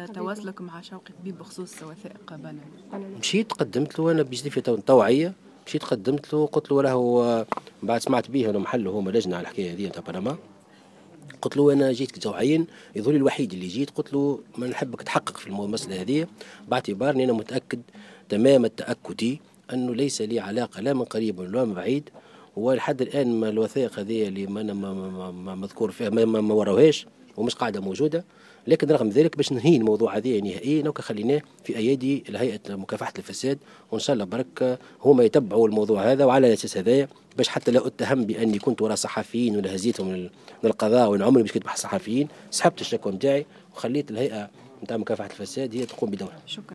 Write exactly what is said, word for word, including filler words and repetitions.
تواصلك مع شوقي طبيب بخصوص وثائق بنما؟ مشيت قدمت له انا بجدي في توعيه، مشيت قدمت له قلت له راهو بعد سمعت به انه محله هما لجنه على الحكايه هذه تاع بنما. قلت له انا جيت توعيا يظهر لي الوحيد اللي جيت، قلت له ما نحبك تحقق في المساله هذه باعتبار اني انا متاكد تمام التاكد انه ليس لي علاقه لا من قريب ولا من بعيد، ولحد الان ما الوثائق هذه اللي ما انا ما, ما, ما مذكور فيها ما, ما, ما وراوهاش ومش قاعده موجوده. لكن رغم ذلك باش ننهي الموضوع هذه نهائيا نوكا خليناه في ايادي الهيئه مكافحه الفساد، وان شاء الله برك هما يتبعوا الموضوع هذا، وعلى الاساس هذايا باش حتى لا اتهم باني كنت وراء صحفيين ولا هزيتهم من القضاء وان عمري مش كنت بحث صحفيين، سحبت الشكوى نتاعي وخليت الهيئه نتاع مكافحه الفساد هي تقوم بدورها. شكرا.